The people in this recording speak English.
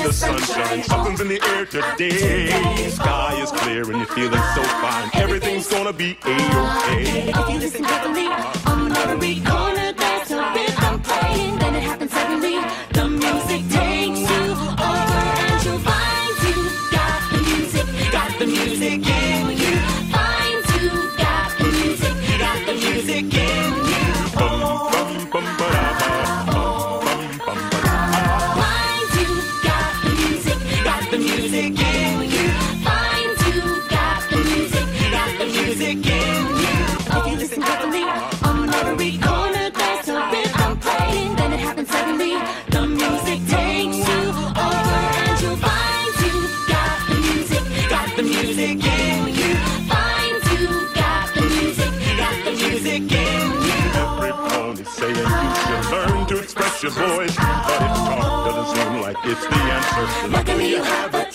the sunshine. Something's in the air today. Sky is clear and you're feeling so fine. Everything's gonna be A-OK. If you listen carefully, on every corner there's a rhythm playing. Then it happens suddenly. The music takes you over and you'll find you got the music in you. Find you got the music in you. Find you got the music in you. Find you got the music in you. If you listen carefully, on every corner there's a rhythm playing. Then it happens suddenly. The music takes you over and you'll find you got the music in you. Find you got the music in you. Everybody's saying you should learn to express your voice, but if talk doesn't seem like it's the answer. Luckily you have a